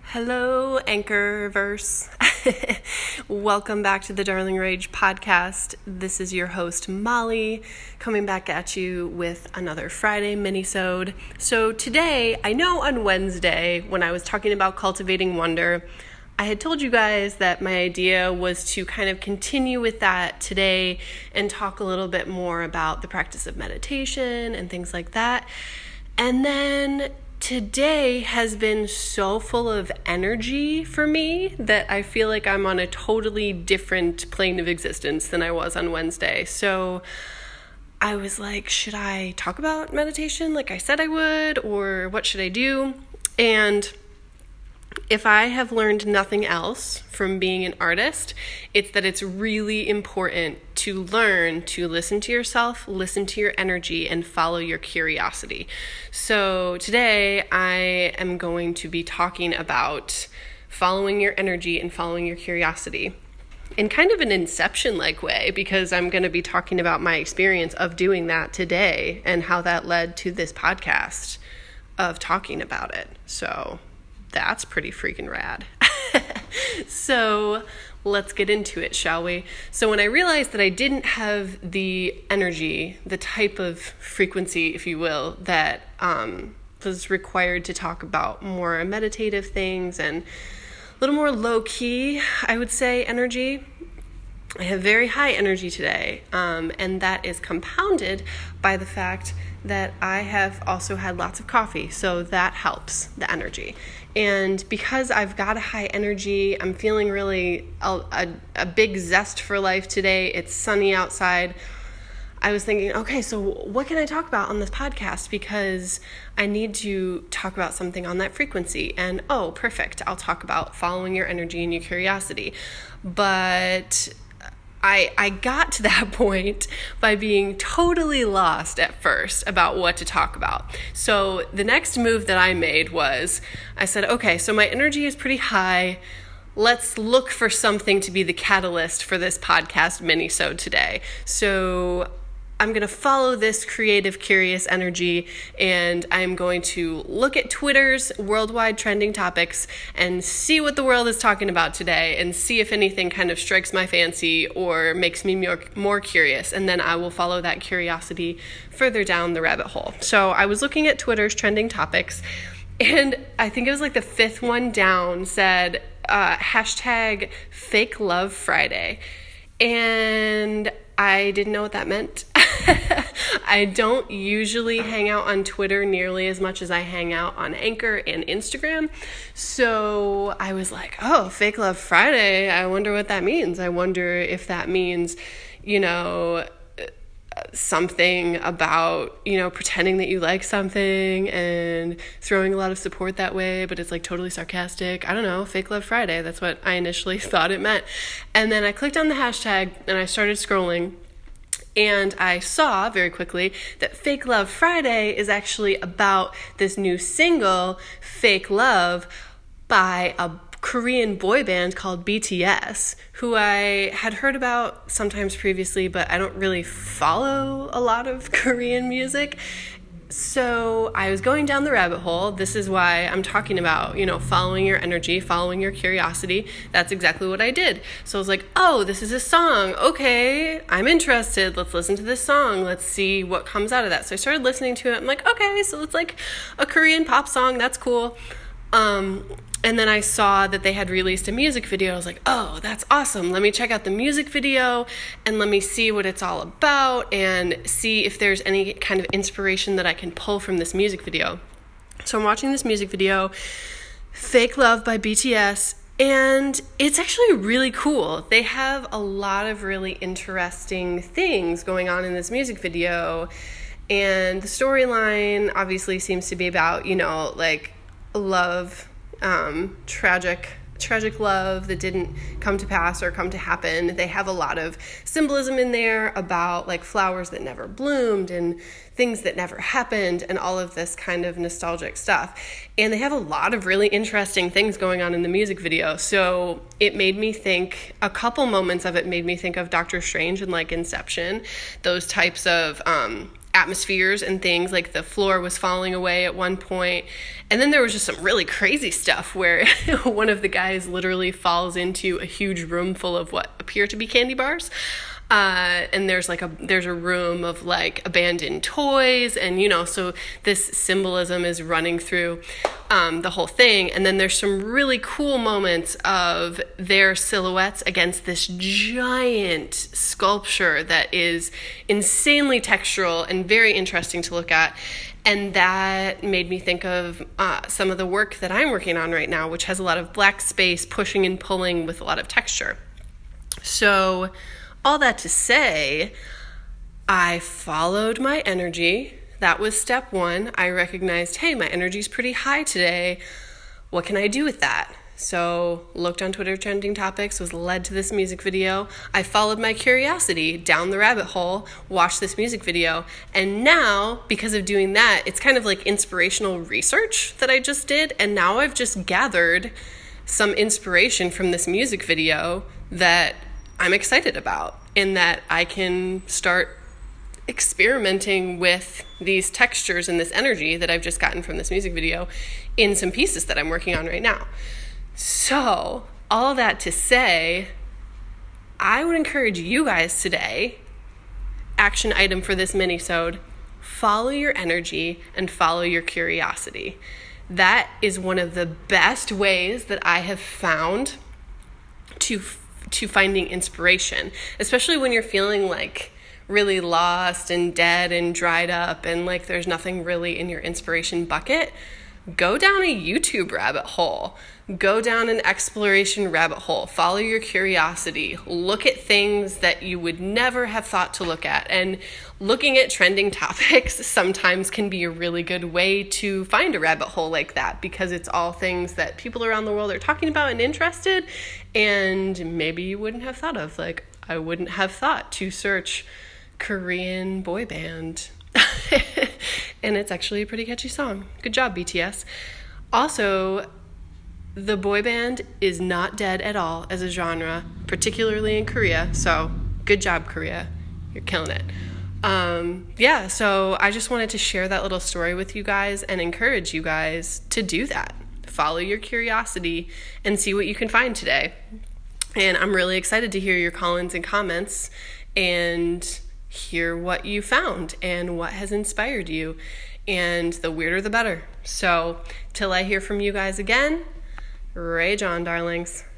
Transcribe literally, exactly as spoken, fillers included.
Hello, Anchorverse. Welcome back to the Darling Rage podcast. This is your host, Molly, coming back at you with another Friday mini-sode. So today, I know on Wednesday, when I was talking about cultivating wonder, I had told you guys that my idea was to kind of continue with that today and talk a little bit more about the practice of meditation and things like that. And then today has been so full of energy for me that I feel like I'm on a totally different plane of existence than I was on Wednesday. So I was like, should I talk about meditation like I said I would, or what should I do? And if I have learned nothing else from being an artist, it's that it's really important to learn to listen to yourself, listen to your energy, and follow your curiosity. So today I am going to be talking about following your energy and following your curiosity in kind of an Inception-like way, because I'm going to be talking about my experience of doing that today and how that led to this podcast of talking about it. So that's pretty freaking rad. So let's get into it, shall we? So when I realized that I didn't have the energy, the type of frequency, if you will, that um, was required to talk about more meditative things and a little more low-key, I would say, energy, I have very high energy today, um, and that is compounded by the fact that I have also had lots of coffee, so that helps the energy. And because I've got a high energy, I'm feeling really a, a, a big zest for life today. It's sunny outside. I was thinking, okay, so what can I talk about on this podcast? Because I need to talk about something on that frequency. And oh, perfect, I'll talk about following your energy and your curiosity. But I, I got to that point by being totally lost at first about what to talk about. So the next move that I made was, I said, okay, so my energy is pretty high. Let's look for something to be the catalyst for this podcast mini-sode today. So I'm going to follow this creative, curious energy, and I'm going to look at Twitter's worldwide trending topics and see what the world is talking about today and see if anything kind of strikes my fancy or makes me more, more curious, and then I will follow that curiosity further down the rabbit hole. So I was looking at Twitter's trending topics, and I think it was like the fifth one down said uh, hashtag fake love Friday, and I didn't know what that meant. I don't usually hang out on Twitter nearly as much as I hang out on Anchor and Instagram. So I was like, oh, Fake Love Friday. I wonder what that means. I wonder if that means, you know, something about, you know, pretending that you like something and throwing a lot of support that way, but it's like totally sarcastic. I don't know, Fake Love Friday. That's what I initially thought it meant. And then I clicked on the hashtag and I started scrolling. And I saw very quickly that Fake Love Friday is actually about this new single, Fake Love, by a Korean boy band called B T S, who I had heard about sometimes previously, but I don't really follow a lot of Korean music. So I was going down the rabbit hole. This is why I'm talking about, you know, following your energy, following your curiosity. That's exactly what I did. So I was like, oh, this is a song. Okay, I'm interested. Let's listen to this song. Let's see what comes out of that. So I started listening to it. I'm like, okay, so it's like a Korean pop song. That's cool. Um, and then I saw that they had released a music video. I was like, oh, that's awesome. Let me check out the music video and let me see what it's all about and see if there's any kind of inspiration that I can pull from this music video. So I'm watching this music video, Fake Love by B T S, and it's actually really cool. They have a lot of really interesting things going on in this music video. And the storyline obviously seems to be about, you know, like love, um, tragic, tragic love that didn't come to pass or come to happen. They have a lot of symbolism in there about like flowers that never bloomed and things that never happened and all of this kind of nostalgic stuff. And they have a lot of really interesting things going on in the music video. So it made me think, a couple moments of it made me think of Doctor Strange and like Inception, those types of um, atmospheres and things, like the floor was falling away at one point. And then there was just some really crazy stuff where one of the guys literally falls into a huge room full of what appear to be candy bars. Uh, and there's like a, there's a room of like abandoned toys, and, you know, so this symbolism is running through, um, the whole thing. And then there's some really cool moments of their silhouettes against this giant sculpture that is insanely textural and very interesting to look at. And that made me think of uh, some of the work that I'm working on right now, which has a lot of black space, pushing and pulling with a lot of texture. So all that to say, I followed my energy. That was step one. I recognized, hey, my energy's pretty high today. What can I do with that? So looked on Twitter trending topics, was led to this music video. I followed my curiosity down the rabbit hole, watched this music video. And now, because of doing that, it's kind of like inspirational research that I just did. And now I've just gathered some inspiration from this music video that I'm excited about, in that I can start experimenting with these textures and this energy that I've just gotten from this music video in some pieces that I'm working on right now. So all that to say, I would encourage you guys today, action item for this mini-sode, follow your energy and follow your curiosity. That is one of the best ways that I have found to to finding inspiration, especially when you're feeling like really lost and dead and dried up and like there's nothing really in your inspiration bucket. Go down a YouTube rabbit hole. Go down an exploration rabbit hole. Follow your curiosity. Look at things that you would never have thought to look at. And looking at trending topics sometimes can be a really good way to find a rabbit hole like that, because it's all things that people around the world are talking about and interested, and maybe you wouldn't have thought of. Like, I wouldn't have thought to search Korean boy band. And it's actually a pretty catchy song. Good job, B T S. Also, the boy band is not dead at all as a genre, particularly in Korea. So good job, Korea. You're killing it. Um, yeah, so I just wanted to share that little story with you guys and encourage you guys to do that. Follow your curiosity and see what you can find today. And I'm really excited to hear your call-ins and comments and hear what you found and what has inspired you. And the weirder, the better. So till I hear from you guys again, rage on, darlings.